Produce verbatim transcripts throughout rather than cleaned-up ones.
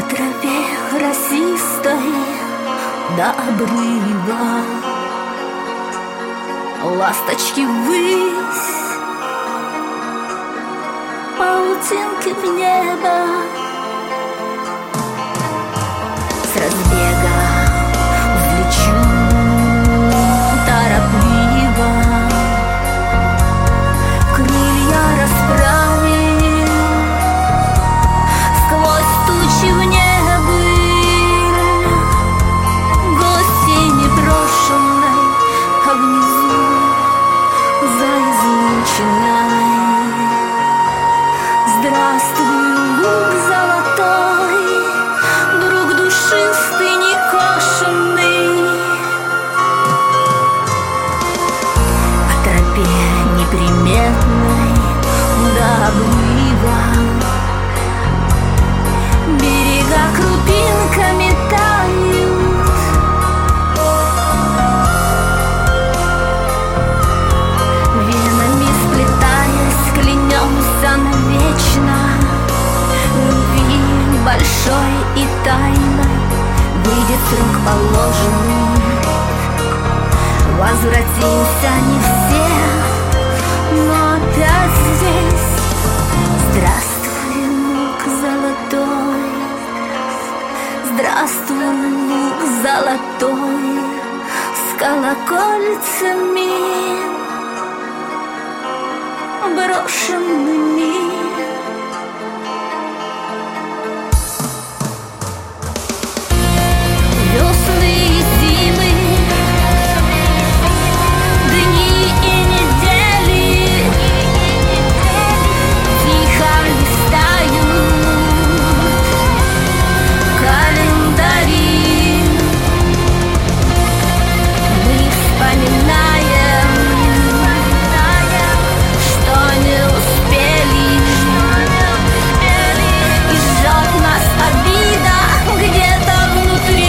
тропе росистой до обрыва ласточки ввысь, паутинки в небо. С разбега взлечу торопливо, крылья расправив, сквозь тучи в небыль, гости непрошенной, а внизу за излучиной. Здравствуй, луг золотой, друг душистый, некошенный. По тропе неприметной до обрыва берега крупинками тают. Венами сплетаясь, клянемся навечно любви большой и тайной. Выйдет срок положенный, возвратимся не все, но опять здесь. Здравствуй, луг золотой, здравствуй, луг золотой, с колокольцами брошенными. Весны и зимы, дни и недели тихо листают календари. Мы вспоминаем, что не успели, и жжет нас обида где-то внутри.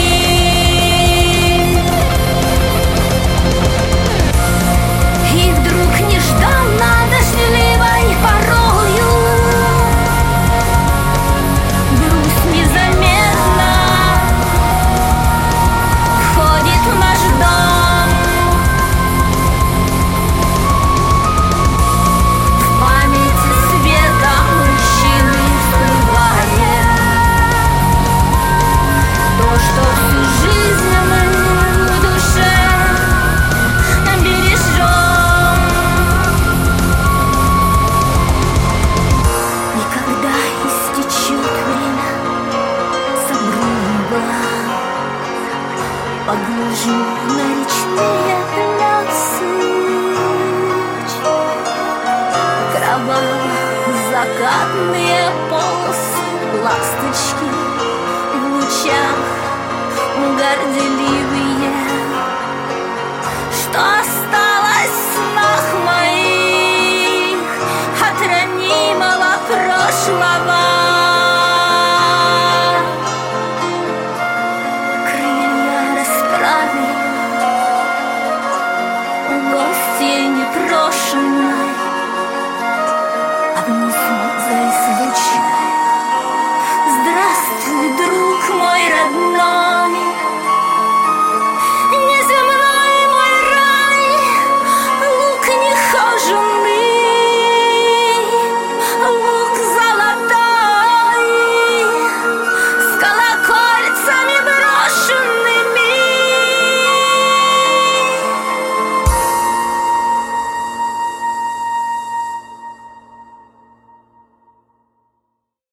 И вдруг нежданно дождливой порою грусть незаметно входит в наш дом. В памяти светом мужчины всплывает то, что всю жизнь мы в душе бережем. И когда истечет время с обрыва, погляжу на речные плясы, кроваво-закатные полосы, ласточки в лучах горделивые, что осталось